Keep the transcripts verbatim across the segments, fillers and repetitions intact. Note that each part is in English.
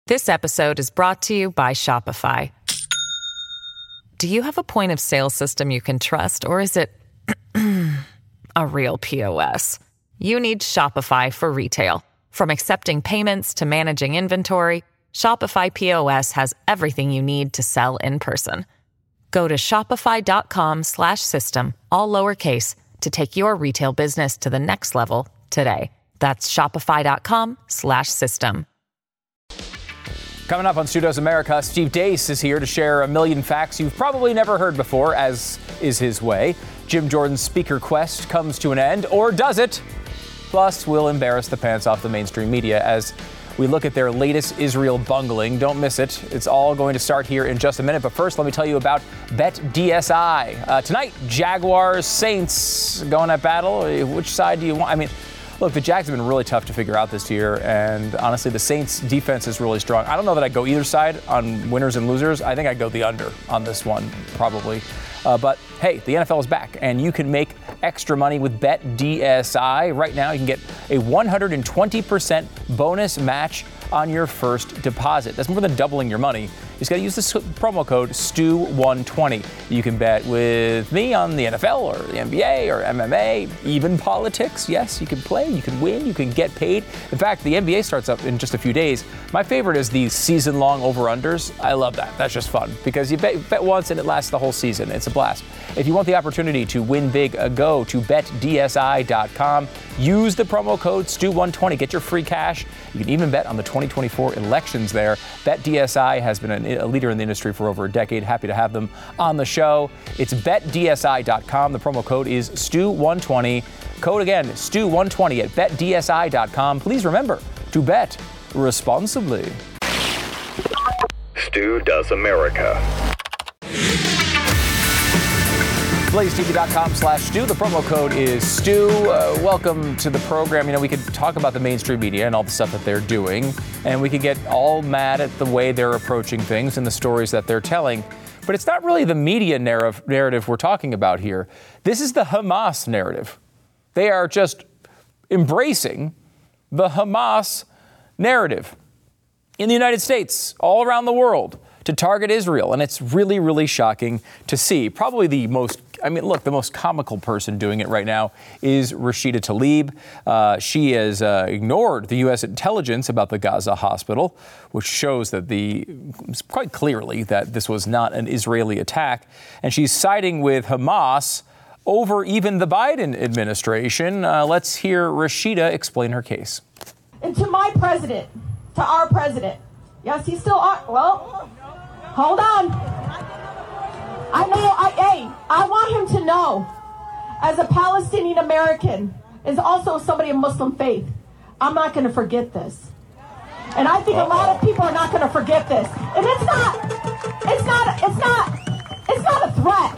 This episode is brought to you by Shopify. Do you have a point of sale system you can trust, or is it a real P O S? You need Shopify for retail. From accepting payments to managing inventory, Shopify P O S has everything you need to sell in person. Go to shopify.com slash system, all lowercase, to take your retail business to the next level today. That's shopify.com slash system. Coming up on Stu Does America, Steve Deace is here to share a million facts you've probably never heard before, as is his way. Jim Jordan's speaker quest comes to an end, or does it? Plus, we'll embarrass the pants off the mainstream media as we look at their latest Israel bungling. Don't miss it. It's all going to start here in just a minute. But first, let me tell you about BetDSI. Uh, tonight, Jaguars, Saints going at battle. Which side do you want? I mean, look, the Jags have been really tough to figure out this year, and honestly, the Saints' defense is really strong. I don't know that I'd go either side on winners and losers. I think I'd go the under on this one, probably. Uh, but hey, the N F L is back, and you can make extra money with BetDSI. Right now, you can get a one hundred twenty percent bonus match on your first deposit. That's more than doubling your money. You just got to use this promo code S T U one twenty. You can bet with me on the N F L or the N B A or M M A, even politics. Yes, you can play, you can win, you can get paid. In fact, the N B A starts up in just a few days. My favorite is the season-long over-unders. I love that. That's just fun because you bet, bet once and it lasts the whole season. It's a blast. If you want the opportunity to win big, uh, go to bet D S I dot com. Use the promo code S T U one twenty. Get your free cash. You can even bet on the twenty twenty-four elections there. BetDSI has been an, a leader in the industry for over a decade. Happy to have them on the show. It's bet D S I dot com. The promo code is S T U one twenty. Code again, S T U one twenty at bet D S I dot com. Please remember to bet responsibly. Stu Does America. Blaze T V dot com slash Stu. The promo code is Stu. Uh, welcome to the program. You know, we could talk about the mainstream media and all the stuff that they're doing, and we could get all mad at the way they're approaching things and the stories that they're telling. But it's not really the media narrative, narrative we're talking about here. This is the Hamas narrative. They are just embracing the Hamas narrative in the United States, all around the world, to target Israel. And it's really, really shocking to see. Probably the most, I mean, look, the most comical person doing it right now is Rashida Tlaib. Uh, she has uh, ignored the U S intelligence about the Gaza hospital, which shows that the, quite clearly that this was not an Israeli attack. And she's siding with Hamas over even the Biden administration. Uh, let's hear Rashida explain her case. And to my president, to our president, yes, he's still on, well, hold on. I know, I, hey, I want him to know, as a Palestinian American, is also somebody of Muslim faith, I'm not going to forget this. And I think Uh-oh. a lot of people are not going to forget this. And it's not, it's not, it's not, it's not a threat.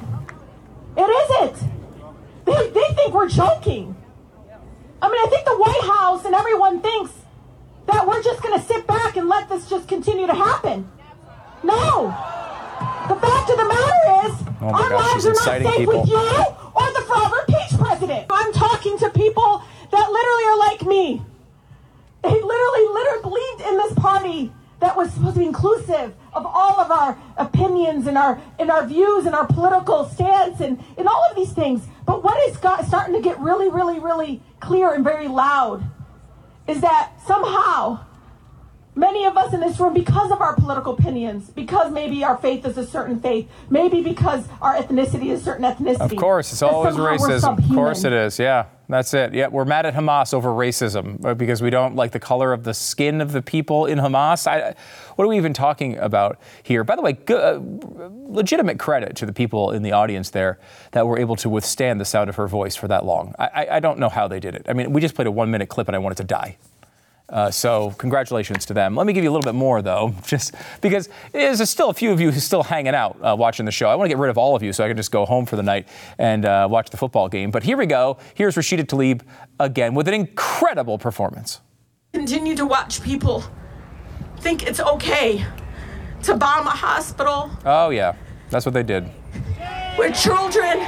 It isn't. They, they think we're joking. I mean, I think the White House and everyone thinks that we're just going to sit back and let this just continue to happen. No. The fact of the matter is, oh my our gosh, lives are not safe people. with you or the forever impeached president. I'm talking to people that literally are like me. They literally, literally believed in this party that was supposed to be inclusive of all of our opinions and our and our views and our political stance and, and all of these things. But what is got, starting to get really, really, really clear and very loud is that somehow many of us in this room, because of our political opinions, because maybe our faith is a certain faith, maybe because our ethnicity is a certain ethnicity. Of course, it's always racism. Of course it is, yeah. That's it. Yeah, we're mad at Hamas over racism because we don't like the color of the skin of the people in Hamas. I, what are we even talking about here? By the way, good, uh, legitimate credit to the people in the audience there that were able to withstand the sound of her voice for that long. I, I, I don't know how they did it. I mean, we just played a one-minute clip and I wanted to die. Uh, so congratulations to them. Let me give you a little bit more, though, just because there's still a few of you who's still hanging out uh, watching the show. I want to get rid of all of you so I can just go home for the night and uh, watch the football game. But here we go. Here's Rashida Tlaib again with an incredible performance. Continue to watch people think it's okay to bomb a hospital. Oh, yeah. That's what they did. Where children...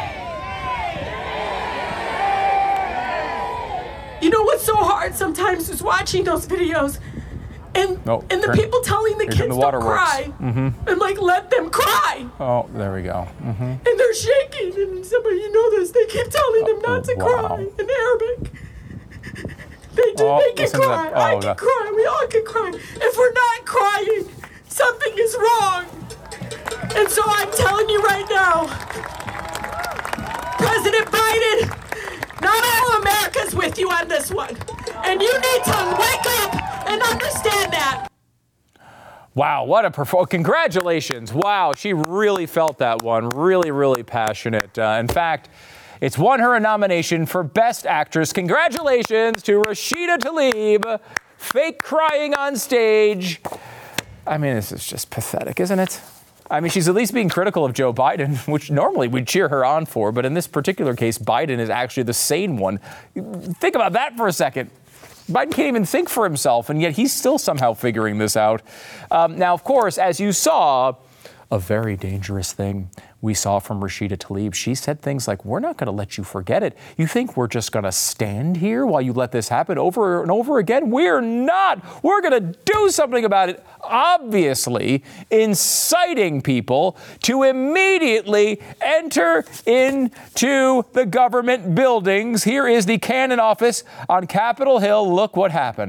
You know what's so hard sometimes is watching those videos And, oh, and the turn, people telling the kids the don't cry. Mm-hmm. And like, let them cry. Oh, there we go. Mm-hmm. And they're shaking. And somebody, you know this, they keep telling them not to oh, wow. cry in Arabic. They do, oh, they can cry. Oh, I can God. cry. We all can cry. If we're not crying, something is wrong. And so I'm telling you right now, President Biden, not all America's with you on this one. And you need to wake up and understand that. Wow, what a performance. Congratulations. Wow, she really felt that one. Really, really passionate. Uh, in fact, it's won her a nomination for Best Actress. Congratulations to Rashida Tlaib, fake crying on stage. I mean, this is just pathetic, isn't it? I mean, she's at least being critical of Joe Biden, which normally we'd cheer her on for. But in this particular case, Biden is actually the sane one. Think about that for a second. Biden can't even think for himself, and yet he's still somehow figuring this out. Um, now, of course, as you saw, a very dangerous thing we saw from Rashida Tlaib. She said things like, we're not going to let you forget it. You think we're just going to stand here while you let this happen over and over again? We're not. We're going to do something about it. Obviously, inciting people to immediately enter into the government buildings. Here is the Cannon office on Capitol Hill. Look what happened.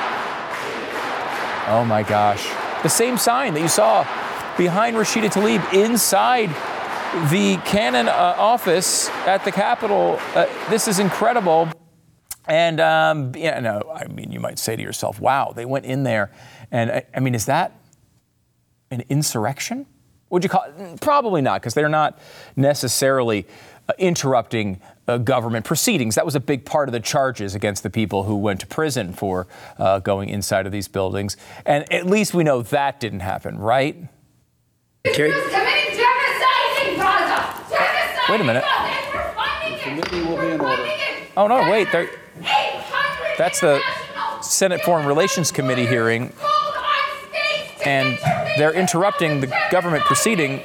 Oh, my gosh. The same sign that you saw behind Rashida Tlaib inside the Cannon uh, office at the Capitol. Uh, this is incredible. And, um, you know, I mean, you might say to yourself, wow, they went in there. And, I, I mean, is that an insurrection? Would you call it? Probably not, because they're not necessarily uh, interrupting uh, government proceedings. That was a big part of the charges against the people who went to prison for uh, going inside of these buildings. And at least we know that didn't happen, right? Carrie? Committing genocide in Gaza! Genocide Wait a minute. in Gaza! We're funding it! Committee will be in order. Oh, no, wait. They're, that's the Senate Foreign Relations Committee hearing, and they're interrupting the government proceeding.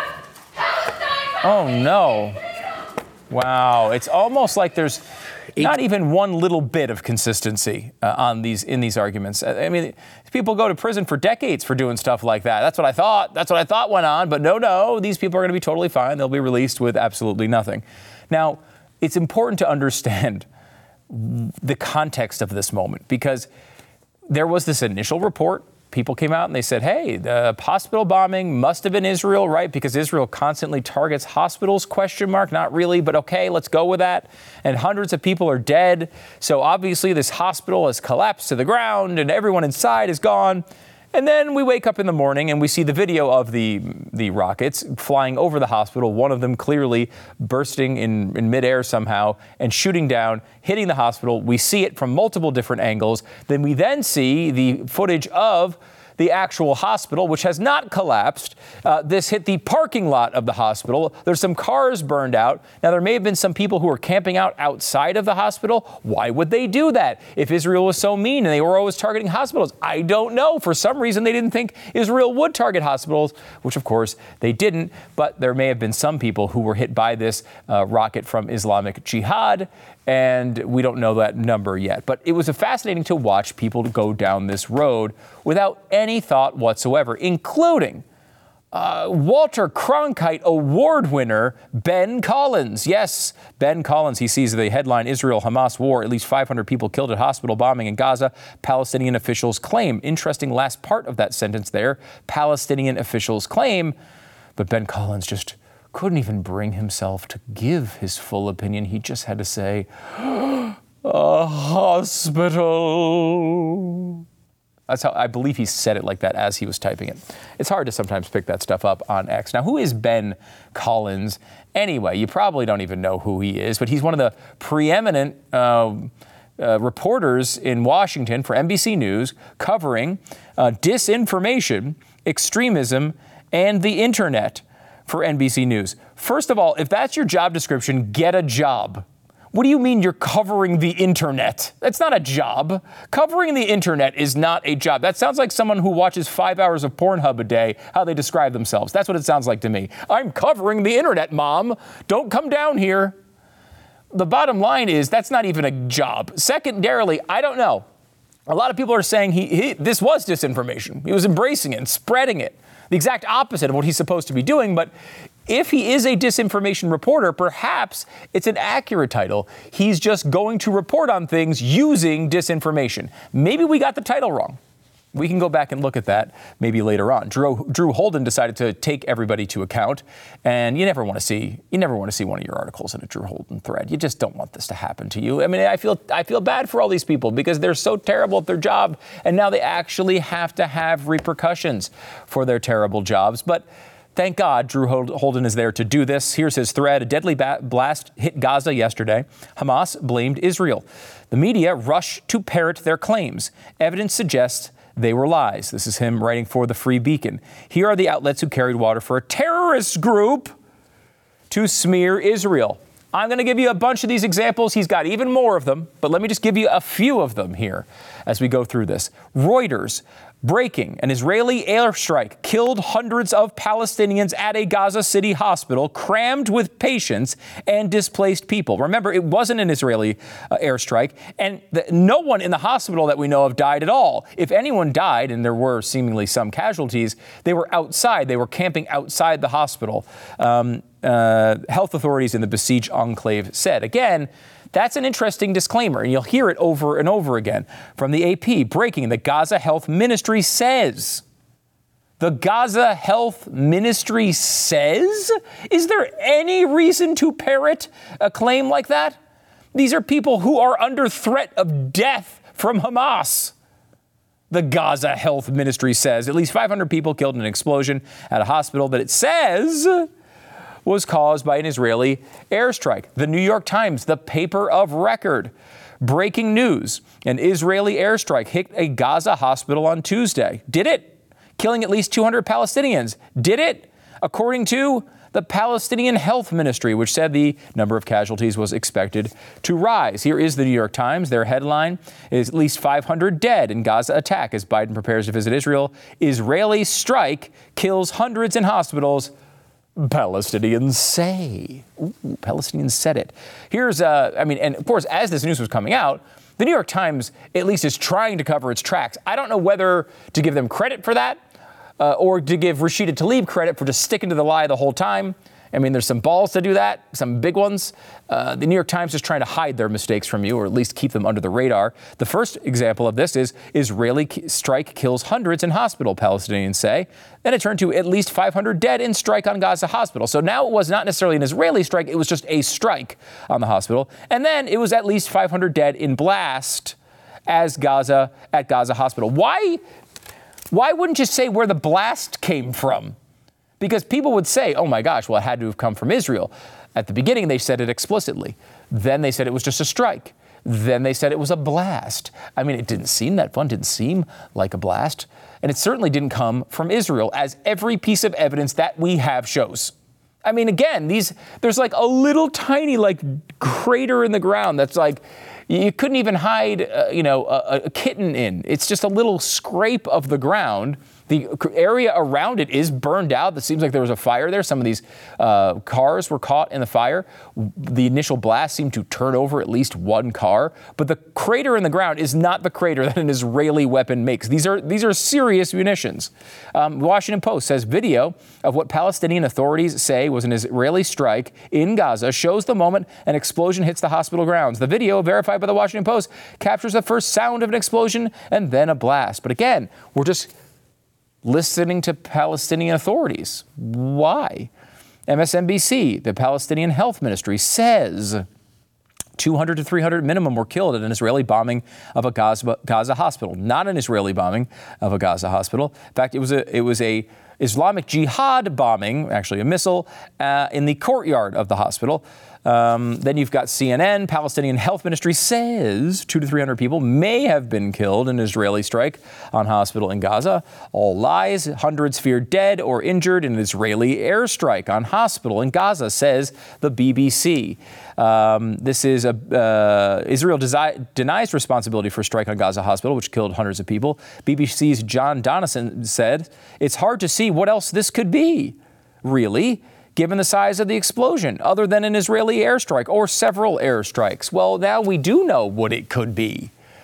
Oh, no. Wow. It's almost like there's not even one little bit of consistency uh, on these in these arguments. I mean, people go to prison for decades for doing stuff like that. That's what I thought. That's what I thought went on. But no, no, these people are going to be totally fine. They'll be released with absolutely nothing. Now, it's important to understand the context of this moment, because there was this initial report. People came out and they said, hey, the hospital bombing must have been Israel, right? Because Israel constantly targets hospitals, question mark. Not really, but okay, let's go with that. And hundreds of people are dead. So obviously this hospital has collapsed to the ground and everyone inside is gone. And then we wake up in the morning and we see the video of the the rockets flying over the hospital, one of them clearly bursting in, in midair somehow and shooting down, hitting the hospital. We see it from multiple different angles. Then we then see the footage of the actual hospital, which has not collapsed. Uh, this hit the parking lot of the hospital. There's some cars burned out. Now, there may have been some people who were camping out outside of the hospital. Why would they do that if Israel was so mean and they were always targeting hospitals? I don't know. For some reason, they didn't think Israel would target hospitals, which, of course, they didn't. But there may have been some people who were hit by this uh, rocket from Islamic Jihad, and we don't know that number yet. But it was fascinating to watch people go down this road without any thought whatsoever, including uh, Walter Cronkite Award winner Ben Collins. Yes, Ben Collins. He sees the headline, Israel-Hamas war, at least five hundred people killed at hospital bombing in Gaza, Palestinian officials claim. Interesting last part of that sentence there, Palestinian officials claim. But Ben Collins just couldn't even bring himself to give his full opinion. He just had to say, a hospital. That's how I believe he said it like that as he was typing it. It's hard to sometimes pick that stuff up on X. Now, who is Ben Collins? Anyway, you probably don't even know who he is, but he's one of the preeminent uh, uh, reporters in Washington for N B C News covering uh, disinformation, extremism, and the internet for N B C News. First of all, if that's your job description, get a job. What do you mean you're covering the internet? That's not a job. Covering the internet is not a job. That sounds like someone who watches five hours of Pornhub a day, how they describe themselves. That's what it sounds like to me. I'm covering the internet, Mom. Don't come down here. The bottom line is that's not even a job. Secondarily, I don't know. A lot of people are saying he, he this was disinformation. He was embracing it and spreading it. The exact opposite of what he's supposed to be doing. But if he is a disinformation reporter, perhaps it's an accurate title. He's just going to report on things using disinformation. Maybe we got the title wrong. We can go back and look at that maybe later on. Drew, Drew Holden decided to take everybody to account, and you never want to see you never want to see one of your articles in a Drew Holden thread. You just don't want this to happen to you. I mean, I feel I feel bad for all these people because they're so terrible at their job, and now they actually have to have repercussions for their terrible jobs. But thank God Drew Holden is there to do this. Here's his thread. A deadly blast hit Gaza yesterday. Hamas blamed Israel. The media rushed to parrot their claims. Evidence suggests they were lies. This is him writing for the Free Beacon. Here are the outlets who carried water for a terrorist group to smear Israel. I'm going to give you a bunch of these examples. He's got even more of them, but let me just give you a few of them here as we go through this. Reuters. Breaking, an Israeli airstrike killed hundreds of Palestinians at a Gaza City hospital crammed with patients and displaced people. Remember, it wasn't an Israeli uh, airstrike, and the, no one in the hospital that we know of died at all. If anyone died, and there were seemingly some casualties, they were outside. They were camping outside the hospital. Um, uh, health authorities in the besieged enclave said. Again, that's an interesting disclaimer, and you'll hear it over and over again from the A P. Breaking, the Gaza Health Ministry says. The Gaza Health Ministry says? Is there any reason to parrot a claim like that? These are people who are under threat of death from Hamas. The Gaza Health Ministry says. At least five hundred people killed in an explosion at a hospital that it says was caused by an Israeli airstrike. The New York Times, the paper of record. Breaking news. An Israeli airstrike hit a Gaza hospital on Tuesday. Did it? Killing at least two hundred Palestinians. Did it? According to the Palestinian Health Ministry, which said the number of casualties was expected to rise. Here is the New York Times. Their headline is at least five hundred dead in Gaza attack as Biden prepares to visit Israel. Israeli strike kills hundreds in hospitals. Palestinians say. Ooh, Palestinians said it. Here's, uh, I mean, and of course, as this news was coming out, the New York Times at least is trying to cover its tracks. I don't know whether to give them credit for that uh, or to give Rashida Tlaib credit for just sticking to the lie the whole time. I mean, there's some balls to do that, some big ones. Uh, the New York Times is trying to hide their mistakes from you, or at least keep them under the radar. The first example of this is Israeli strike kills hundreds in hospital, Palestinians say. Then it turned to at least five hundred dead in strike on Gaza hospital. So now it was not necessarily an Israeli strike, it was just a strike on the hospital. And then it was at least five hundred dead in blast as Gaza at Gaza hospital. Why, why wouldn't you say where the blast came from? Because people would say, oh, my gosh, well, it had to have come from Israel. At the beginning, they said it explicitly. Then they said it was just a strike. Then they said it was a blast. I mean, it didn't seem that fun, didn't seem like a blast. And it certainly didn't come from Israel, as every piece of evidence that we have shows. I mean, again, these there's like a little tiny like crater in the ground that's like you couldn't even hide, uh, you know, a, a kitten in. It's just a little scrape of the ground. The area around it is burned out. It seems like there was a fire there. Some of these uh, cars were caught in the fire. The initial blast seemed to turn over at least one car. But the crater in the ground is not the crater that an Israeli weapon makes. These are these are serious munitions. Um, the Washington Post says video of what Palestinian authorities say was an Israeli strike in Gaza shows the moment an explosion hits the hospital grounds. The video, verified by the Washington Post, captures the first sound of an explosion and then a blast. But again, we're just listening to Palestinian authorities. Why? M S N B C, the Palestinian Health Ministry, says two hundred to three hundred minimum were killed in an Israeli bombing of a Gaza, Gaza hospital. Not an Israeli bombing of a Gaza hospital. In fact, it was a it was a Islamic Jihad bombing, actually a missile, uh, in the courtyard of the hospital. Um, then you've got C N N. Palestinian Health Ministry says two to three hundred people may have been killed in an Israeli strike on hospital in Gaza. All lies. Hundreds feared dead or injured in an Israeli airstrike on hospital in Gaza, says the B B C. Um, this is a uh, Israel desi- denies responsibility for a strike on Gaza hospital, which killed hundreds of people. B B C's John Donison said, "It's hard to see what else this could be, really, given the size of the explosion, other than an Israeli airstrike or several airstrikes." Well, now we do know what it could be.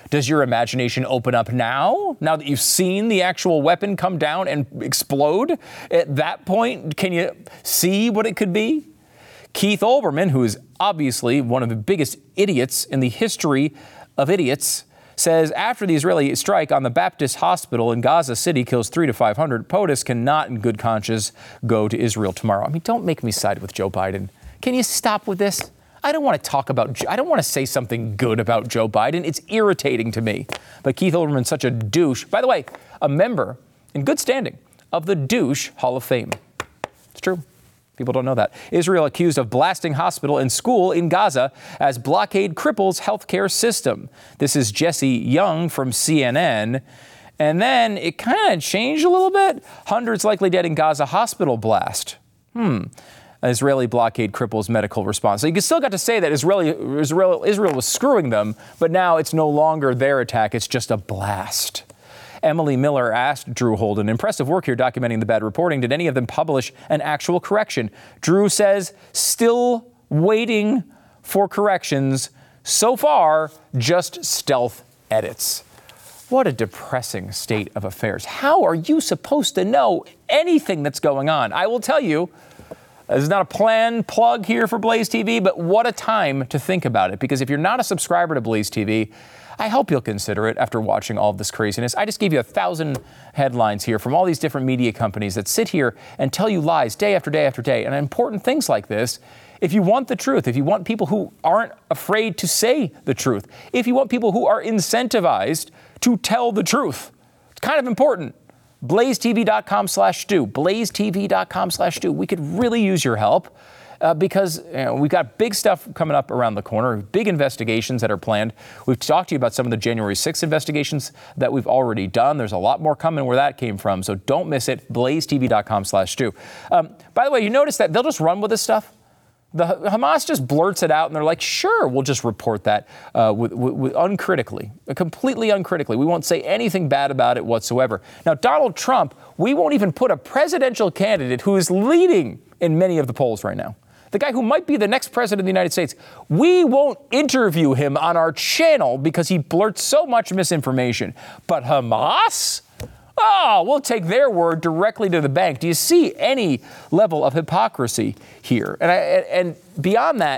Does your imagination open up now? Now that you've seen the actual weapon come down and explode? At that point, can you see what it could be? Keith Olbermann, who is obviously one of the biggest idiots in the history of idiots, says after the Israeli strike on the Baptist hospital in Gaza City kills three to five hundred, POTUS cannot in good conscience go to Israel tomorrow. I mean, don't make me side with Joe Biden. Can you stop with this? I don't want to talk about, I don't want to say something good about Joe Biden. It's irritating to me. But Keith Olbermann's such a douche. By the way, a member in good standing of the Douche Hall of Fame. It's true. People don't know that. Israel accused of blasting hospital and school in Gaza as blockade cripples healthcare system. This is Jesse Young from C N N. And then it kind of changed a little bit. Hundreds likely dead in Gaza hospital blast. Hmm. Israeli blockade cripples medical response. So you still got to say that Israeli, Israel, Israel was screwing them, but now it's no longer their attack. It's just a blast. Emily Miller asked Drew Holden, impressive work here documenting the bad reporting. Did any of them publish an actual correction? Drew says, still waiting for corrections. So far, just stealth edits. What a depressing state of affairs. How are you supposed to know anything that's going on? I will tell you, this is not a planned plug here for Blaze T V, but what a time to think about it. Because if you're not a subscriber to Blaze T V, I hope you'll consider it after watching all of this craziness. I just gave you a thousand headlines here from all these different media companies that sit here and tell you lies day after day after day. And important things like this, if you want the truth, if you want people who aren't afraid to say the truth, if you want people who are incentivized to tell the truth, it's kind of important. blazetv.com slash Stu. blazetv.com slash Stu. We could really use your help. Uh, because you know, we've got big stuff coming up around the corner, big investigations that are planned. We've talked to you about some of the January sixth investigations that we've already done. There's a lot more coming where that came from, so don't miss it. blazetv.com slash Stu. Um, by the way, you notice that they'll just run with this stuff? The Hamas just blurts it out, and they're like, sure, we'll just report that uh, with, with, with uncritically, completely uncritically. We won't say anything bad about it whatsoever. Now, Donald Trump, we won't even put a presidential candidate who is leading in many of the polls right now. The guy who might be the next president of the United States, we won't interview him on our channel because he blurts so much misinformation. But Hamas? Oh, we'll take their word directly to the bank. Do you see any level of hypocrisy here? And, I, and beyond that,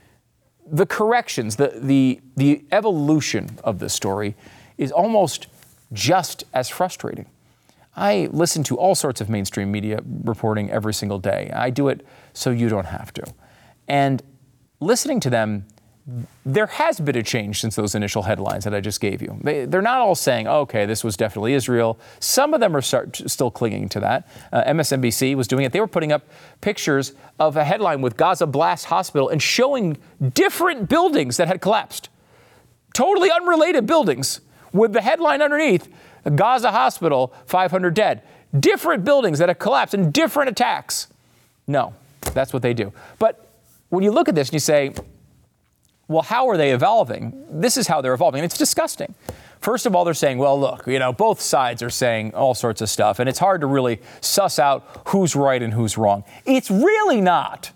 the corrections, the, the, the evolution of this story is almost just as frustrating. I listen to all sorts of mainstream media reporting every single day. I do it so you don't have to. And listening to them, there has been a change since those initial headlines that I just gave you. They, they're not all saying, okay, this was definitely Israel. Some of them are start, still clinging to that. Uh, M S N B C was doing it. They were putting up pictures of a headline with Gaza Blast Hospital and showing different buildings that had collapsed. Totally unrelated buildings with the headline underneath, Gaza Hospital, five hundred dead. Different buildings that have collapsed in different attacks. No, that's what they do. But when you look at this and you say, well, how are they evolving? This is how they're evolving. And it's disgusting. First of all, they're saying, well, look, you know, both sides are saying all sorts of stuff, and it's hard to really suss out who's right and who's wrong. It's really not.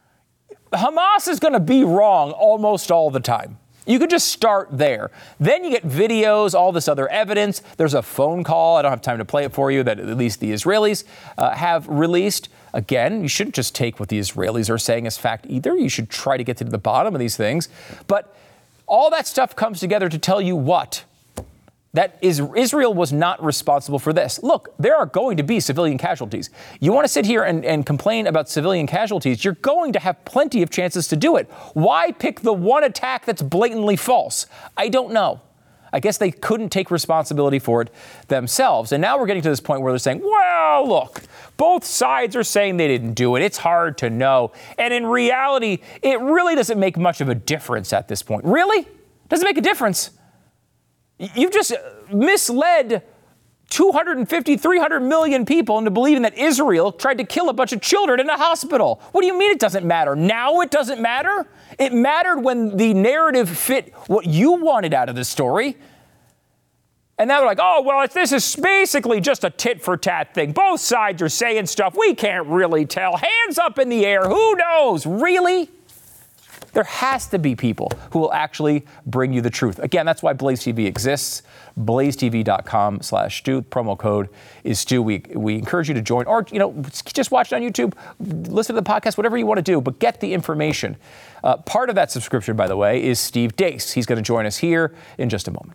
Hamas is going to be wrong almost all the time. You could just start there. Then you get videos, all this other evidence. There's a phone call. I don't have time to play it for you that at least the Israelis uh, have released. Again, you shouldn't just take what the Israelis are saying as fact either. You should try to get to the bottom of these things. But all that stuff comes together to tell you what? That is, Israel was not responsible for this. Look, there are going to be civilian casualties. You want to sit here and, and complain about civilian casualties, you're going to have plenty of chances to do it. Why pick the one attack that's blatantly false? I don't know. I guess they couldn't take responsibility for it themselves. And now we're getting to this point where they're saying, well, look, both sides are saying they didn't do it. It's hard to know. And in reality, it really doesn't make much of a difference at this point. Really? Doesn't make a difference. You've just misled two hundred fifty, three hundred million people into believing that Israel tried to kill a bunch of children in a hospital. What do you mean it doesn't matter? Now it doesn't matter? It mattered when the narrative fit what you wanted out of the story. And now they're like, oh, well, it's, this is basically just a tit-for-tat thing. Both sides are saying stuff we can't really tell. Hands up in the air. Who knows? Really? there has to be people who will actually bring you the truth. Again, that's why Blaze T V exists. blaze t v dot com slash Stu. Promo code is Stu. We, we encourage you to join, or, you know, just watch it on YouTube, listen to the podcast, whatever you want to do, but get the information. Uh, part of that subscription, by the way, is Steve Deace. He's going to join us here in just a moment.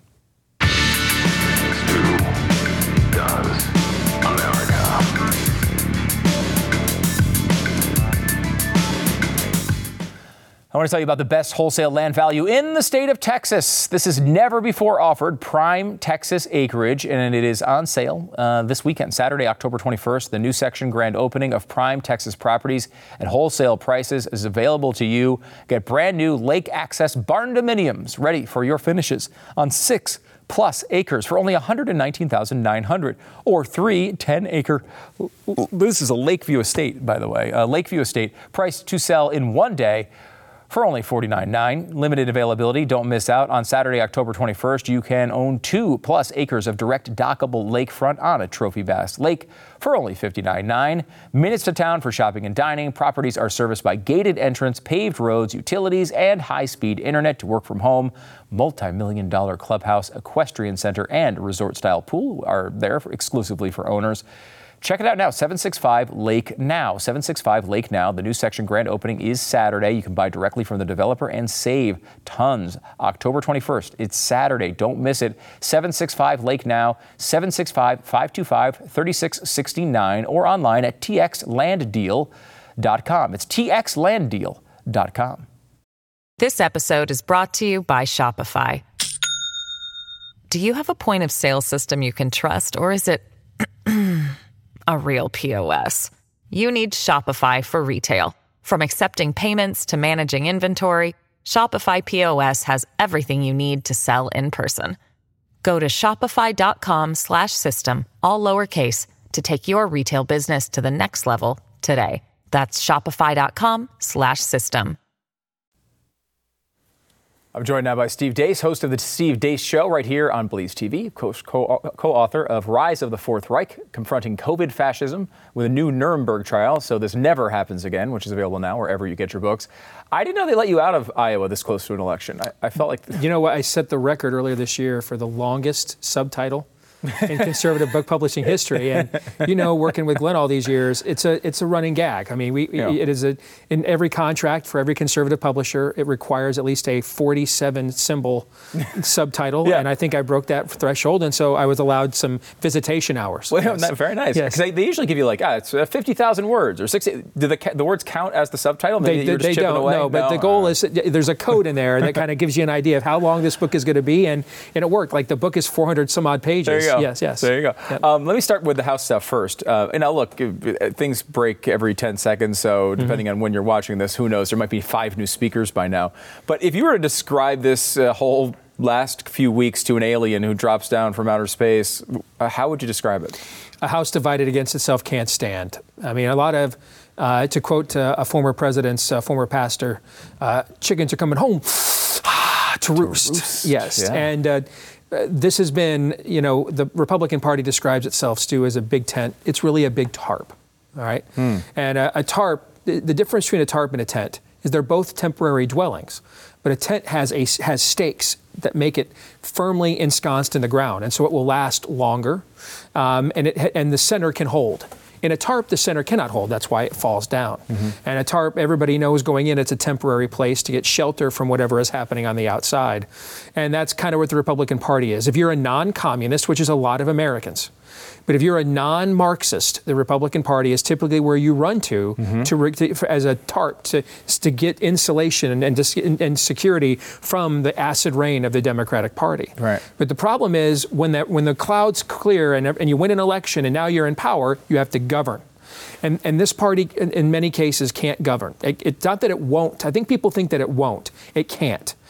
Stu does America. I want to tell you about the best wholesale land value in the state of Texas. This is never before offered prime Texas acreage, and it is on sale uh, this weekend, Saturday, October twenty-first. The new section grand opening of prime Texas properties at wholesale prices is available to you. Get brand new lake access barn dominiums ready for your finishes on six plus acres for only one hundred nineteen thousand nine hundred dollars, or three ten acre. This is a Lakeview estate, by the way, a Lakeview estate priced to sell in one day for only forty-nine thousand nine hundred dollars. Limited availability. Don't miss out. On Saturday, October twenty-first, you can own two plus acres of direct dockable lakefront on a Trophy Bass Lake for only fifty-nine thousand nine hundred dollars. Minutes to town for shopping and dining. Properties are serviced by gated entrance, paved roads, utilities, and high-speed internet to work from home. Multi-million dollar clubhouse, equestrian center, and resort-style pool are there for, exclusively for owners. Check it out now, seven sixty-five Lake Now. seven sixty-five Lake Now. The new section grand opening is Saturday. You can buy directly from the developer and save tons. October twenty-first. It's Saturday. Don't miss it. seven sixty-five Lake Now. seven six five, five two five, three six six nine or online at t x land deal dot com. It's t x land deal dot com. This episode is brought to you by Shopify. Do you have a point of sale system you can trust, or is it a real P O S? You need Shopify for retail. From accepting payments to managing inventory, Shopify P O S has everything you need to sell in person. Go to shopify.com slash system, all lowercase, to take your retail business to the next level today. That's shopify.com slash system. I'm joined now by Steve Deace, host of the Steve Deace Show right here on Blaze T V, co- co-author of Rise of the Fourth Reich, Confronting COVID Fascism, with a new Nuremberg trial, so this never happens again, which is available now wherever you get your books. I didn't know they let you out of Iowa this close to an election. I, I felt like... Th- you know what? I set the record earlier this year for the longest subtitle in conservative book publishing history, and you know, working with Glenn all these years, it's a it's a running gag. I mean, we yeah. it is a in every contract for every conservative publisher, it requires at least a forty-seven symbol subtitle, yeah. and I think I broke that threshold, and so I was allowed some visitation hours. Well, yes. That, very nice. Because yes. they, they usually give you like ah, it's fifty thousand words or sixty. Do the the words count as the subtitle? Maybe they, they, they don't. Away? No, but no. the goal is there's a code in there that kind of gives you an idea of how long this book is going to be, and and it worked. Like the book is four hundred some odd pages. There you go. Yes, yes. There you go. Yep. Um, let me start with the House stuff first. Uh, and now, look, things break every ten seconds, so depending mm-hmm. on when you're watching this, who knows? There might be five new speakers by now. But if you were to describe this uh, whole last few weeks to an alien who drops down from outer space, uh, how would you describe it? A house divided against itself can't stand. I mean, a lot of, uh, to quote uh, a former president's uh, former pastor, uh, chickens are coming home to roost. To roost. Yes. Yeah. And uh, this has been, you know, the Republican Party describes itself, Stu, as a big tent. It's really a big tarp, all right? Hmm. And a, a tarp, the, the difference between a tarp and a tent is they're both temporary dwellings. But a tent has a has stakes that make it firmly ensconced in the ground, and so it will last longer, um, and it and the center can hold. In a tarp, the center cannot hold. That's why it falls down. Mm-hmm. And a tarp, everybody knows going in, it's a temporary place to get shelter from whatever is happening on the outside. And that's kind of what the Republican Party is. If you're a non-communist, which is a lot of Americans, but if you're a non-Marxist, the Republican Party is typically where you run to, mm-hmm. to, to as a tarp to, to get insulation and, and, and security from the acid rain of the Democratic Party. Right. But the problem is when that when the clouds clear and, and you win an election and now you're in power, you have to govern. And, and this party, in, in many cases, can't govern. It, it's not that it won't. I think people think that it won't. It can't.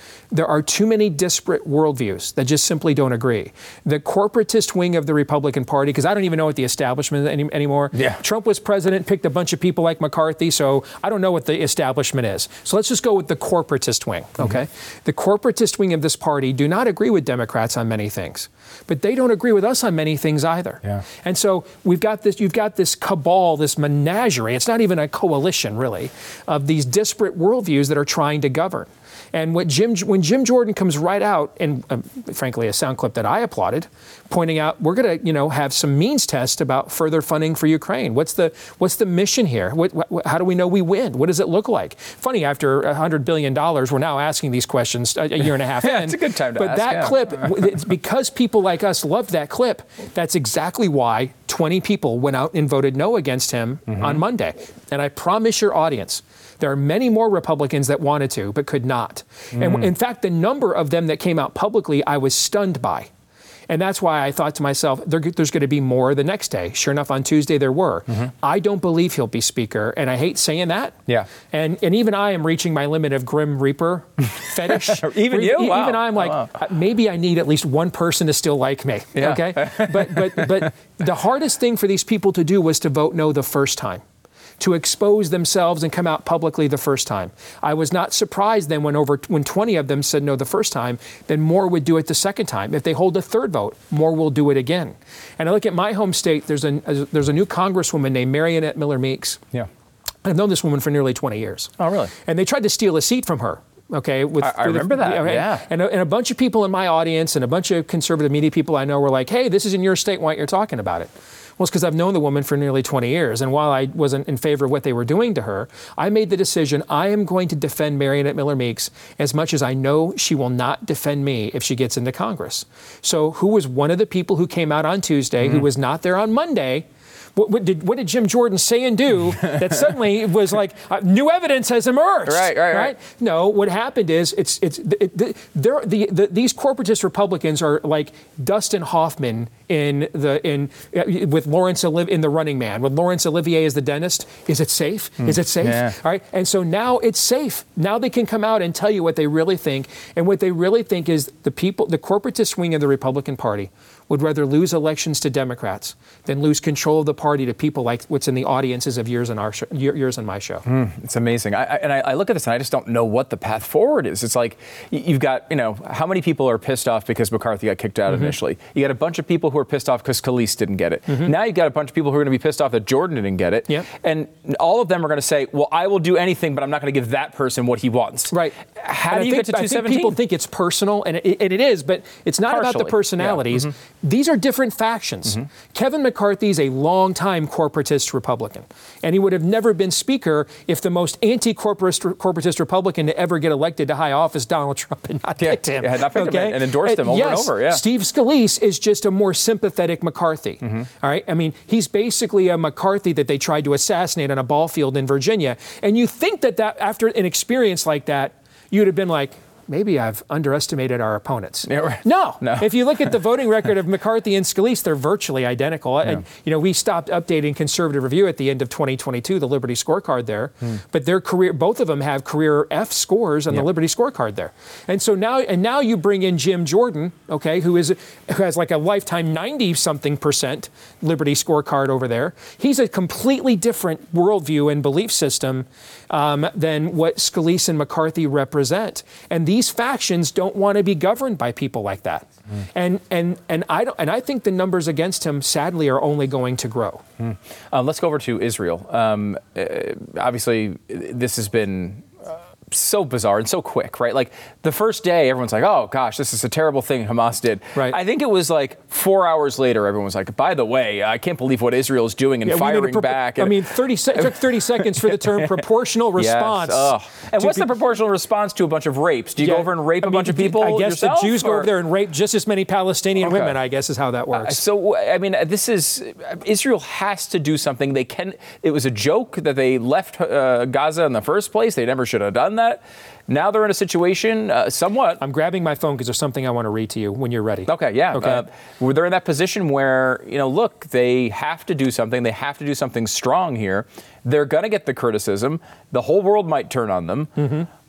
There are too many disparate worldviews that just simply don't agree. The corporatist wing of the Republican Party, because I don't even know what the establishment is any, anymore. Yeah. Trump was president, picked a bunch of people like McCarthy, so I don't know what the establishment is. So let's just go with the corporatist wing, okay? Mm-hmm. The corporatist wing of this party do not agree with Democrats on many things, but they don't agree with us on many things either. Yeah. And so we've got this, you've got this cabal, this menagerie, it's not even a coalition really, of these disparate worldviews that are trying to govern. And what Jim, when Jim Jordan comes right out, and um, frankly, a sound clip that I applauded, pointing out we're going to, you know, have some means test about further funding for Ukraine. What's the what's the mission here? What, what, how do we know we win? What does it look like? Funny, after one hundred billion dollars, we're now asking these questions a, a year and a half yeah, in. It's a good time to but ask. But that yeah. clip, it's because people like us loved that clip. That's exactly why twenty people went out and voted no against him mm-hmm. on Monday. And I promise your audience, there are many more Republicans that wanted to, but could not. Mm. And in fact, the number of them that came out publicly, I was stunned by. And that's why I thought to myself, there, there's going to be more the next day. Sure enough, on Tuesday there were. Mm-hmm. I don't believe he'll be speaker, and I hate saying that. Yeah. And and even I am reaching my limit of Grim Reaper fetish. even you? E- wow. Even I'm like, oh, wow. maybe I need at least one person to still like me. Yeah. Okay. but but but the hardest thing for these people to do was to vote no the first time, to expose themselves and come out publicly the first time. I was not surprised then when over when twenty of them said no the first time, then more would do it the second time. If they hold a third vote, more will do it again. And I look at my home state, there's a, there's a new congresswoman named Mariannette Miller Meeks. Yeah. I've known this woman for nearly twenty years. Oh, really? And they tried to steal a seat from her. Okay, with, I, I with remember the, that. Okay? Yeah, and a, and a bunch of people in my audience and a bunch of conservative media people I know were like, "Hey, this is in your state. Why aren't you talking about it?" Well, it's because I've known the woman for nearly twenty years, and while I wasn't in favor of what they were doing to her, I made the decision I am going to defend Mariannette Miller Meeks as much as I know she will not defend me if she gets into Congress. So, who was one of the people who came out on Tuesday, mm-hmm. who was not there on Monday? What, what, did, what did Jim Jordan say and do that suddenly was like uh, new evidence has emerged? Right, right, right, right. No, what happened is it's it's it, the, the, the, these corporatist Republicans are like Dustin Hoffman in the in uh, with Laurence Olivier in The Running Man with Laurence Olivier as the dentist. Is it safe? Mm. Is it safe? Yeah. All right, and so now it's safe. Now they can come out and tell you what they really think, and what they really think is the people, the corporatist wing of the Republican Party, would rather lose elections to Democrats than lose control of the party to people like what's in the audiences of yours on our show, yours on my show. Mm, it's amazing. I, I, and I, I look at this and I just don't know what the path forward is. It's like you've got, you know, how many people are pissed off because McCarthy got kicked out mm-hmm. initially? You got a bunch of people who are pissed off because Scalise didn't get it. Mm-hmm. Now you've got a bunch of people who are going to be pissed off that Jordan didn't get it. Yep. And all of them are going to say, well, I will do anything, but I'm not going to give that person what he wants. Right. How and do I you think, get to two seventeen? I think people think it's personal, and it, and it is, but it's not Partially. about the personalities. Yeah. Mm-hmm. These are different factions. Mm-hmm. Kevin McCarthy is a longtime corporatist Republican, and he would have never been Speaker if the most anti-corporatist corporatist Republican to ever get elected to high office, Donald Trump, had not yeah, picked him. Yeah, had not picked okay? him and endorsed him over yes, and over. Yeah. Steve Scalise is just a more sympathetic McCarthy. Mm-hmm. All right, I mean, he's basically a McCarthy that they tried to assassinate on a ball field in Virginia, and you think that that after an experience like that, you'd have been like, maybe I've underestimated our opponents. Yeah, right. No. no. If you look at the voting record of McCarthy and Scalise, they're virtually identical. Yeah. And, you know, we stopped updating Conservative Review at the end of twenty twenty-two, the Liberty scorecard there. Hmm. But their career, both of them have career F scores on yeah. the Liberty scorecard there. And so now, and now you bring in Jim Jordan, okay, who is who has like a lifetime ninety-something percent Liberty scorecard over there. He's a completely different worldview and belief system um, than what Scalise and McCarthy represent. And these factions don't want to be governed by people like that. Mm. And and and I don't and I think the numbers against him, sadly, are only going to grow. Mm. Um, let's go over to Israel. Um, uh, obviously, this has been uh, so bizarre and so quick, right? Like the first day, everyone's like, "Oh gosh, this is a terrible thing Hamas did." Right. I think it was like four hours later, everyone was like, "By the way, I can't believe what Israel is doing and yeah, firing pro- back." And I mean, thirty se- it took thirty seconds for the term proportional response. Yes. Oh. And what's be- the proportional response to a bunch of rapes? Do you yeah. go over and rape I a mean, bunch of people? I guess yourself, the Jews or? go over there and rape just as many Palestinian okay. women. I guess is how that works. Uh, so I mean, this is Israel has to do something. They can. It was a joke that they left uh, Gaza in the first place. They never should have done that. Now they're in a situation, uh, somewhat. I'm grabbing my phone because there's something I want to read to you when you're ready. Okay, yeah. Okay. Uh, they're in that position where, you know, look, they have to do something. They have to do something strong here. They're going to get the criticism. The whole world might turn on them. Mm-hmm.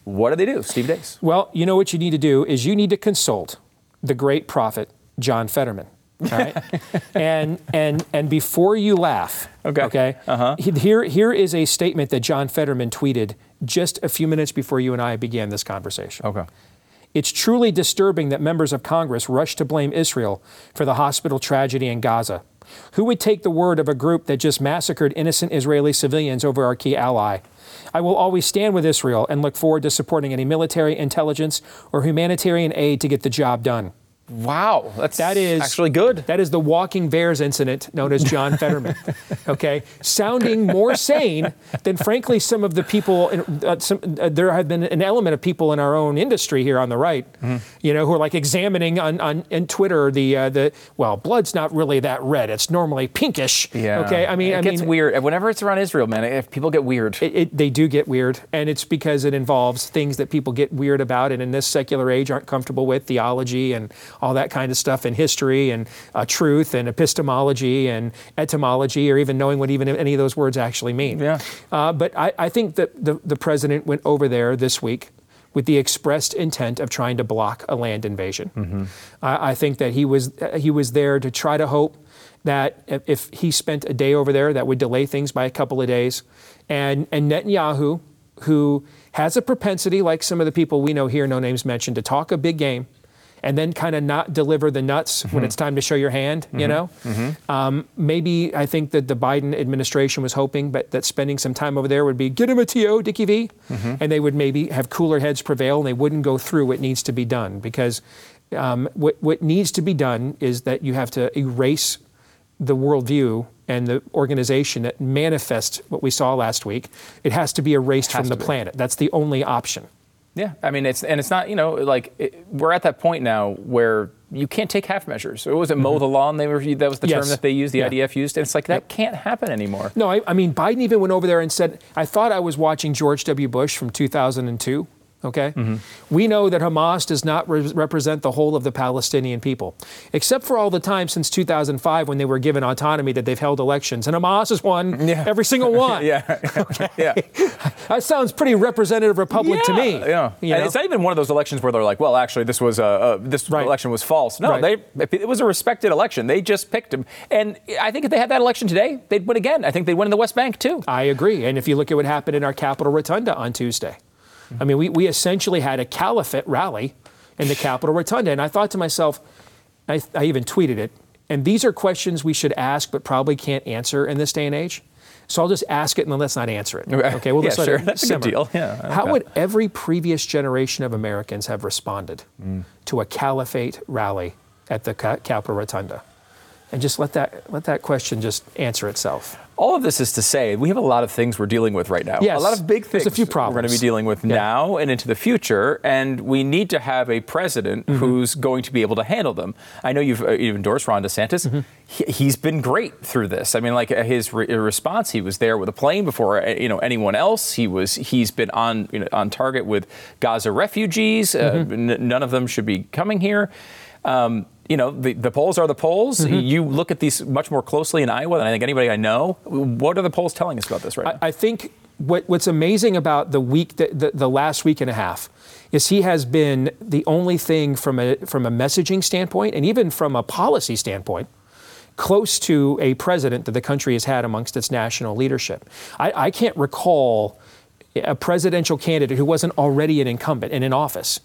what do they do, Steve Deace? Well, you know what you need to do is you need to consult the great prophet, John Fetterman. All right. and and and before you laugh, okay, okay, uh-huh. here here is a statement that John Fetterman tweeted just a few minutes before you and I began this conversation. Okay. It's truly disturbing that members of Congress rush to blame Israel for the hospital tragedy in Gaza. Who would take the word of a group that just massacred innocent Israeli civilians over our key ally? I will always stand with Israel and look forward to supporting any military, intelligence, or humanitarian aid to get the job done. Wow, that's that is, actually good. That is the walking bears incident known as John Fetterman, okay? Sounding more sane than, frankly, some of the people, in, uh, some, uh, there have been an element of people in our own industry here on the right, mm-hmm. you know, who are like examining on, on, on Twitter the, uh, the, well, blood's not really that red. It's normally pinkish, yeah. okay? I mean, it I gets mean, weird. Whenever it's around Israel, man, if people get weird. It, it, they do get weird, and it's because it involves things that people get weird about and in this secular age aren't comfortable with, theology and all that kind of stuff in history and uh, truth and epistemology and etymology, or even knowing what even any of those words actually mean. Yeah. Uh, but I, I think that the, the president went over there this week with the expressed intent of trying to block a land invasion. Mm-hmm. I, I think that he was uh, he was there to try to hope that if, if he spent a day over there, that would delay things by a couple of days. And, and Netanyahu, who has a propensity, like some of the people we know here, no names mentioned, to talk a big game, and then kind of not deliver the nuts mm-hmm. when it's time to show your hand, mm-hmm. you know? Mm-hmm. Um, maybe I think that the Biden administration was hoping but that spending some time over there would be, get him a T O, Dickie V, mm-hmm. and they would maybe have cooler heads prevail and they wouldn't go through what needs to be done. Because um, what, what needs to be done is that you have to erase the worldview and the organization that manifests what we saw last week. It has to be erased from the planet. That's the only option. Yeah, I mean, it's and it's not, you know, like it, we're at that point now where you can't take half measures. So it was a mm-hmm. mow the lawn. They were that was the yes. term that they used. The yeah. I D F used, and it's like that yep. can't happen anymore. No, I, I mean, Biden even went over there and said, "I thought I was watching George W. Bush from two thousand two." Okay? Mm-hmm. We know that Hamas does not re- represent the whole of the Palestinian people, except for all the time since two thousand five when they were given autonomy that they've held elections. And Hamas has won yeah. every single one. yeah. Okay. yeah. That sounds pretty representative republic yeah. to me. Yeah. You and know? it's not even one of those elections where they're like, well, actually, this was uh, uh, this right. election was false. No, right. they it was a respected election. They just picked him. And I think if they had that election today, they'd win again. I think they'd win in the West Bank, too. I agree. And if you look at what happened in our Capitol Rotunda on Tuesday, I mean, we, we essentially had a caliphate rally in the Capitol Rotunda. And I thought to myself, I, I even tweeted it, and these are questions we should ask but probably can't answer in this day and age. So I'll just ask it and then let's not answer it. Okay, well, yeah, let's sure. let it That's simmer. a good deal. Yeah, okay. How would every previous generation of Americans have responded mm. to a caliphate rally at the Capitol Rotunda? And just let that let that question just answer itself. All of this is to say we have a lot of things we're dealing with right now. Yes, a lot of big things there's a few problems we're going to be dealing with yeah. now and into the future, and we need to have a president mm-hmm. who's going to be able to handle them. I know you've, uh, you've endorsed Ron DeSantis. Mm-hmm. He, he's been great through this. I mean, like his re- response, he was there with a plane before you know anyone else. He was he's been on you know, on target with Gaza refugees. Mm-hmm. Uh, n- none of them should be coming here. Um, You know, the, the polls are the polls. Mm-hmm. You look at these much more closely in Iowa than I think anybody I know. What are the polls telling us about this right now? I, I think what, what's amazing about the week, the, the, the last week and a half, is he has been the only thing from a from a messaging standpoint and even from a policy standpoint close to a president that the country has had amongst its national leadership. I, I can't recall a presidential candidate who wasn't already an incumbent and in office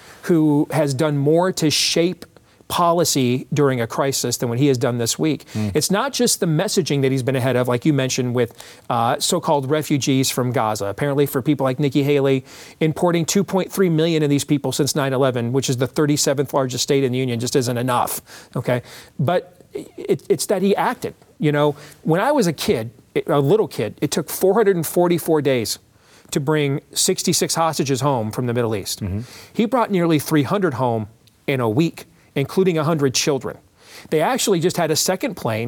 who has done more to shape policy during a crisis than what he has done this week. Mm. It's not just the messaging that he's been ahead of, like you mentioned, with uh, so-called refugees from Gaza. Apparently for people like Nikki Haley, importing two point three million of these people since nine eleven, which is the thirty-seventh largest state in the union, just isn't enough. Okay, but it, it's that he acted. You know, when I was a kid, a little kid, it took four hundred forty-four days to bring sixty-six hostages home from the Middle East. Mm-hmm. He brought nearly three hundred home in a week, including one hundred children. They actually just had a second plane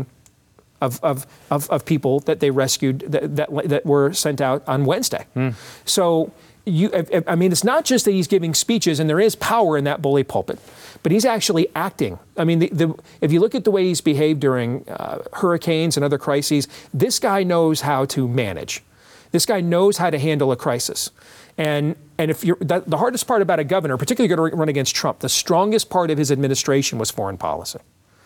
of of, of, of people that they rescued that, that that were sent out on Wednesday. Mm. So, you, I mean, it's not just that he's giving speeches, and there is power in that bully pulpit, but he's actually acting. I mean, the, the, if you look at the way he's behaved during uh, hurricanes and other crises, this guy knows how to manage. This guy knows how to handle a crisis. And and if you're that, the hardest part about a governor, particularly going to run against Trump, the strongest part of his administration was foreign policy.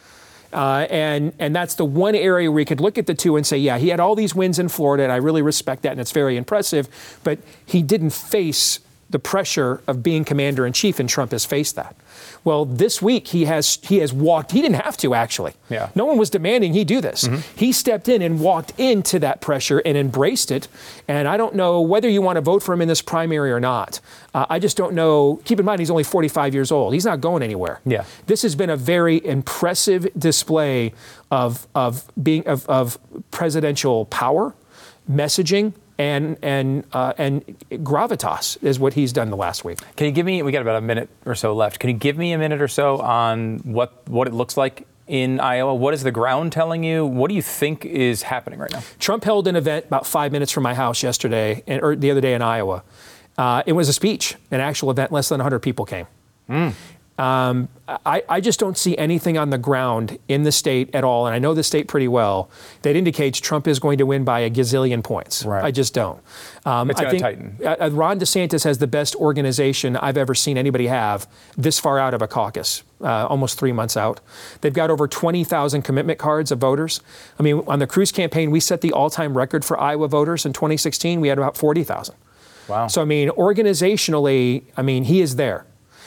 Uh, and and that's the one area where you could look at the two and say, yeah, he had all these wins in Florida, and I really respect that, and it's very impressive. But he didn't face the pressure of being commander in chief, and Trump has faced that. Well, this week he has he has walked. He didn't have to, actually. Yeah. No one was demanding he do this. Mm-hmm. He stepped in and walked into that pressure and embraced it. And I don't know whether you want to vote for him in this primary or not. Uh, I just don't know. Keep in mind, he's only forty-five years old. He's not going anywhere. Yeah. This has been a very impressive display of of being of, of presidential power, messaging. And and uh, and gravitas is what he's done the last week. Can you give me? We got about a minute or so left. Can you give me a minute or so on what what it looks like in Iowa? What is the ground telling you? What do you think is happening right now? Trump held an event about five minutes from my house yesterday, and, or the other day in Iowa. Uh, it was a speech, an actual event. Less than one hundred people came. Mm. Um, I, I just don't see anything on the ground in the state at all, and I know the state pretty well, that indicates Trump is going to win by a gazillion points. Right. I just don't. Um, it's going to tighten. Uh, Ron DeSantis has the best organization I've ever seen anybody have this far out of a caucus, uh, almost three months out. They've got over twenty thousand commitment cards of voters. I mean, on the Cruz campaign, we set the all-time record for Iowa voters in twenty sixteen. We had about forty thousand. Wow. So, I mean, organizationally, I mean, he is there.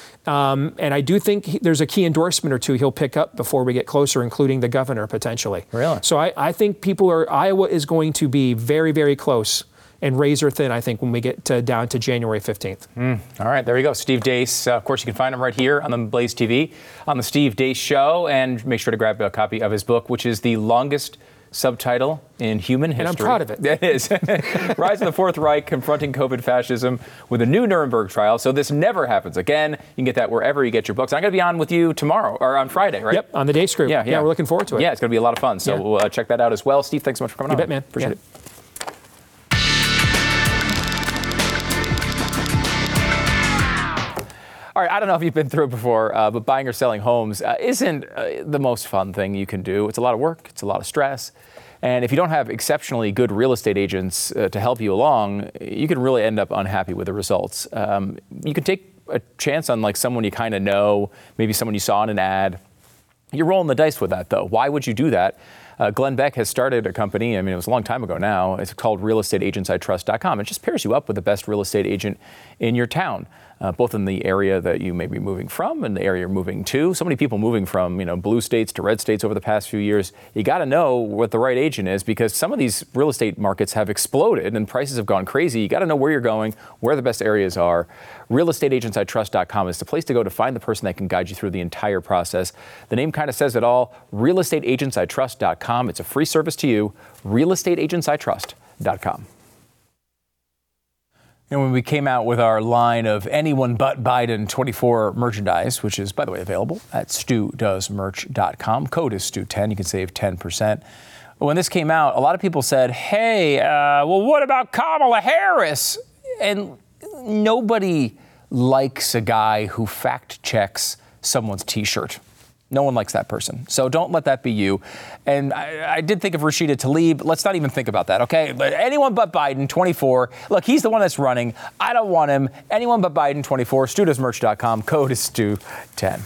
Um, and I do think he, there's a key endorsement or two he'll pick up before we get closer, including the governor potentially. Really? So I, I think people are, Iowa is going to be very, very close and razor thin, I think, when we get to, down to January fifteenth. Mm. All right, there you go. Steve Deace. Uh, of course, you can find him right here on the Blaze T V, on the Steve Deace Show. And make sure to grab a copy of his book, which is the longest subtitle in human history. And I'm proud of it. It is. Rise of the Fourth Reich, Confronting COVID Fascism with a New Nuremberg Trial. So this never happens again. You can get that wherever you get your books. I'm going to be on with you tomorrow, or on Friday, right? Yep, on the Deace Group. Yeah, yeah. yeah, we're looking forward to it. Yeah, it's going to be a lot of fun. So yeah. we'll uh, check that out as well. Steve, thanks so much for coming you on. You bet, man. Appreciate yeah. it. All right, I don't know if you've been through it before, uh, but buying or selling homes uh, isn't uh, the most fun thing you can do. It's a lot of work. It's a lot of stress. And if you don't have exceptionally good real estate agents uh, to help you along, you can really end up unhappy with the results. Um, you can take a chance on like someone you kind of know, maybe someone you saw in an ad. You're rolling the dice with that, though. Why would you do that? Uh, Glenn Beck has started a company. I mean, it was a long time ago now. It's called real estate agents I trust dot com. It just pairs you up with the best real estate agent in your town, uh, both in the area that you may be moving from and the area you're moving to. So many people moving from, you know, blue states to red states over the past few years. You got to know what the right agent is, because some of these real estate markets have exploded and prices have gone crazy. You got to know where you're going, where the best areas are. real estate agents I trust dot com is the place to go to find the person that can guide you through the entire process. The name kind of says it all. real estate agents I trust dot com. It's a free service to you. real estate agents I trust dot com. And when we came out with our line of Anyone But Biden twenty-four merchandise, which is, by the way, available at stu does merch dot com. Code is stu ten. You can save ten percent. When this came out, a lot of people said, hey, uh, well, what about Kamala Harris? And nobody likes a guy who fact checks someone's T-shirt. No one likes that person. So don't let that be you. And I, I did think of Rashida Tlaib. Let's not even think about that, okay? But Anyone But Biden, twenty-four. Look, he's the one that's running. I don't want him. Anyone But Biden, twenty-four. stu does merch dot com. Code is stu ten.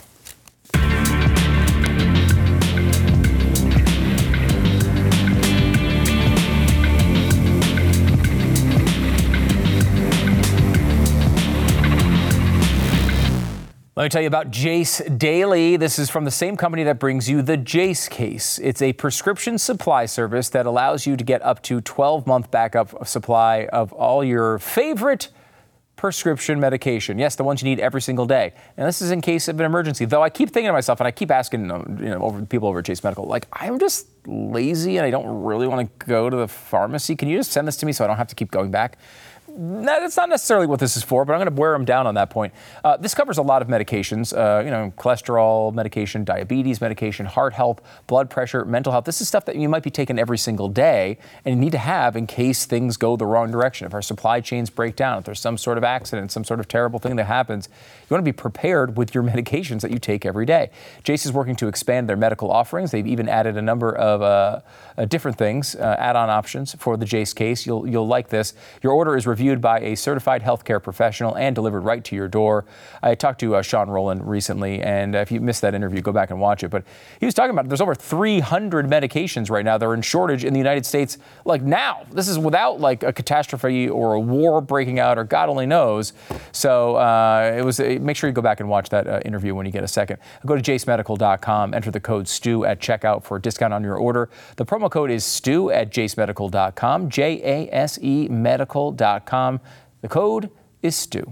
Let me tell you about Jace Daily. This is from the same company that brings you the Jace case. It's a prescription supply service that allows you to get up to twelve-month backup supply of all your favorite prescription medication. Yes, the ones you need every single day. And this is in case of an emergency. Though I keep thinking to myself, and I keep asking, you know, over people over at Chase Medical, like, I'm just lazy and I don't really want to go to the pharmacy. Can you just send this to me so I don't have to keep going back? that's not necessarily what this is for, but I'm going to wear them down on that point. Uh, this covers a lot of medications, uh, you know, cholesterol medication, diabetes medication, heart health, blood pressure, mental health. This is stuff that you might be taking every single day and you need to have in case things go the wrong direction. If our supply chains break down, if there's some sort of accident, some sort of terrible thing that happens, you want to be prepared with your medications that you take every day. Jase is working to expand their medical offerings. They've even added a number of uh, uh, different things, uh, add-on options for the Jase case. You'll you'll like this. Your order is reviewed by a certified healthcare professional and delivered right to your door. I talked to uh, Sean Rowland recently, and uh, if you missed that interview, go back and watch it. But he was talking about there's over three hundred medications right now that are in shortage in the United States. Like now, this is without like a catastrophe or a war breaking out or God only knows. So uh, it was. Make sure you go back and watch that uh, interview when you get a second. Go to jase medical dot com, enter the code STU at checkout for a discount on your order. The promo code is STU at jase medical dot com, J A S E medical dot com. The code is STU.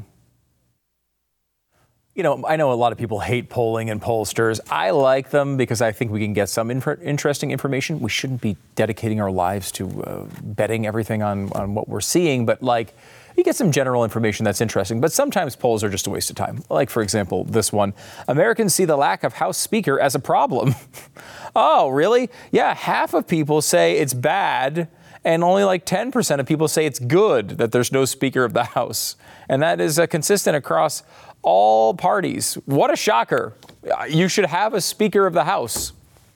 You know, I know a lot of people hate polling and pollsters. I like them because I think we can get some inf- interesting information. We shouldn't be dedicating our lives to uh, betting everything on, on what we're seeing, but like, you get some general information that's interesting, but sometimes polls are just a waste of time. Like, for example, this one. Americans see the lack of House Speaker as a problem. Oh, really? Yeah, half of people say it's bad, and only like ten percent of people say it's good that there's no Speaker of the House. And that is uh, consistent across all parties. What a shocker. You should have a Speaker of the House.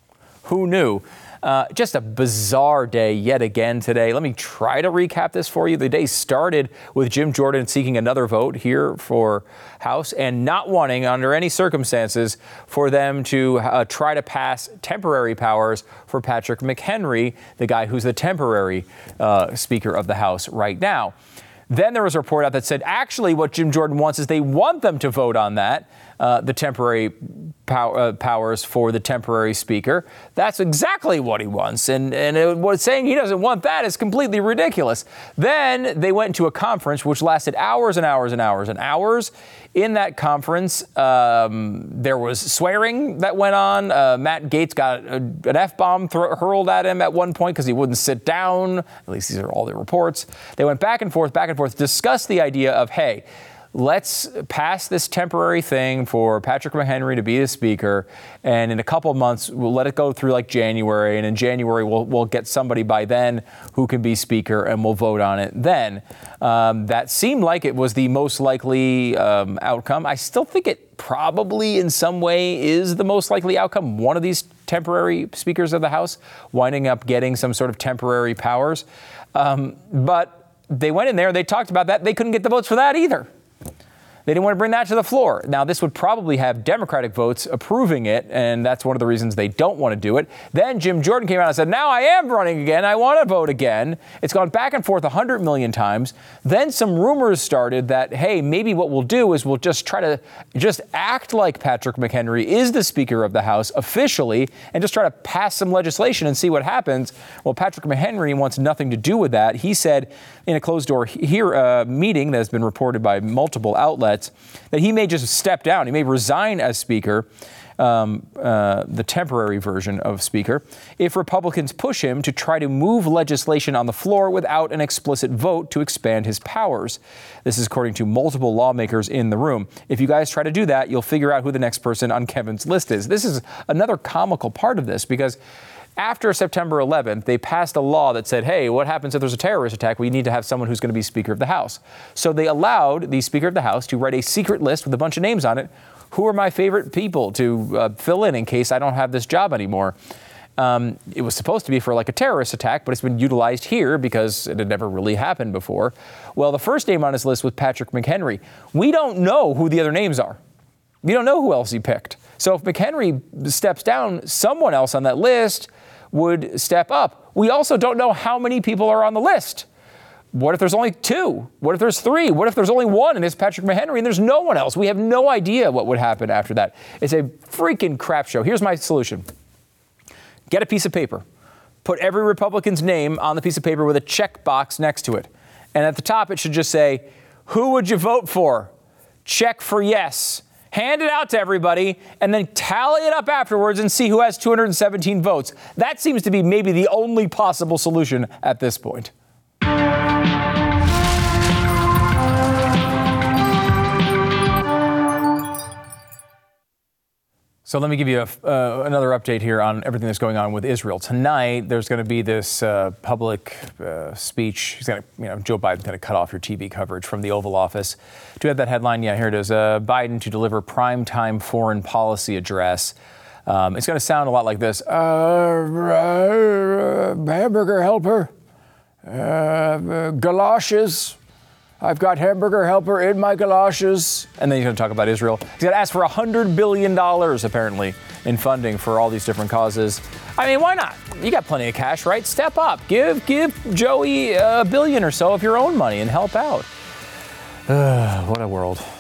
Who knew? Uh, just a bizarre day yet again today. Let me try to recap this for you. The day started with Jim Jordan seeking another vote here for House and not wanting, under any circumstances, for them to uh, try to pass temporary powers for Patrick McHenry, the guy who's the temporary uh, Speaker of the House right now. Then there was a report out that said actually what Jim Jordan wants is they want them to vote on that, uh, the temporary pow- uh, powers for the temporary speaker. That's exactly what he wants. And, and it, what saying he doesn't want that is completely ridiculous. Then they went into a conference which lasted hours and hours and hours and hours. In that conference, um, there was swearing that went on. Uh, Matt Gaetz got a, an F-bomb th- hurled at him at one point because he wouldn't sit down. At least these are all the reports. They went back and forth, back and forth, discussed the idea of, hey, let's pass this temporary thing for Patrick McHenry to be the speaker, and in a couple of months, we'll let it go through like January, and in January, we'll, we'll get somebody by then who can be speaker, and we'll vote on it then. Um, that seemed like it was the most likely um, outcome. I still think it probably in some way is the most likely outcome. One of these temporary speakers of the House winding up getting some sort of temporary powers. Um, but they went in there, they talked about that. They couldn't get the votes for that either. They didn't want to bring that to the floor. Now, this would probably have Democratic votes approving it, and that's one of the reasons they don't want to do it. Then Jim Jordan came out and said, now I am running again. I want to vote again. It's gone back and forth one hundred million times. Then some rumors started that, hey, maybe what we'll do is we'll just try to just act like Patrick McHenry is the Speaker of the House officially and just try to pass some legislation and see what happens. Well, Patrick McHenry wants nothing to do with that. He said in a closed-door here, uh, meeting that has been reported by multiple outlets that he may just step down. He may resign as Speaker, um, uh, the temporary version of Speaker, if Republicans push him to try to move legislation on the floor without an explicit vote to expand his powers. This is according to multiple lawmakers in the room. If you guys try to do that, you'll figure out who the next person on Kevin's list is. This is another comical part of this because after September eleventh, they passed a law that said, hey, what happens if there's a terrorist attack? We need to have someone who's going to be Speaker of the House. So they allowed the Speaker of the House to write a secret list with a bunch of names on it. Who are my favorite people to uh, fill in in case I don't have this job anymore? Um, it was supposed to be for like a terrorist attack, but it's been utilized here because it had never really happened before. Well, the first name on his list was Patrick McHenry. We don't know who the other names are. We don't know who else he picked. So if McHenry steps down, someone else on that list would step up. We also don't know how many people are on the list. What if there's only two? What if there's three? What if there's only one and it's Patrick McHenry and there's no one else? We have no idea what would happen after that. It's a freaking crap show. Here's my solution. Get a piece of paper. Put every Republican's name on the piece of paper with a check box next to it. And at the top, it should just say, who would you vote for? Check for yes. Hand it out to everybody, and then tally it up afterwards and see who has two hundred seventeen votes. That seems to be maybe the only possible solution at this point. So let me give you a, uh, another update here on everything that's going on with Israel. Tonight, there's going to be this uh, public uh, speech. He's going to, you know, Joe Biden's going to cut off your T V coverage from the Oval Office. Do you have that headline? Yeah, here it is. Uh, Biden to deliver primetime foreign policy address. Um, it's going to sound a lot like this. Uh, uh, hamburger helper, uh, galoshes. I've got hamburger helper in my galoshes. And then he's going to talk about Israel. He's going to ask for one hundred billion dollars, apparently, in funding for all these different causes. I mean, why not? You got plenty of cash, right? Step up. Give give Joey a billion or so of your own money and help out. Uh, what a world.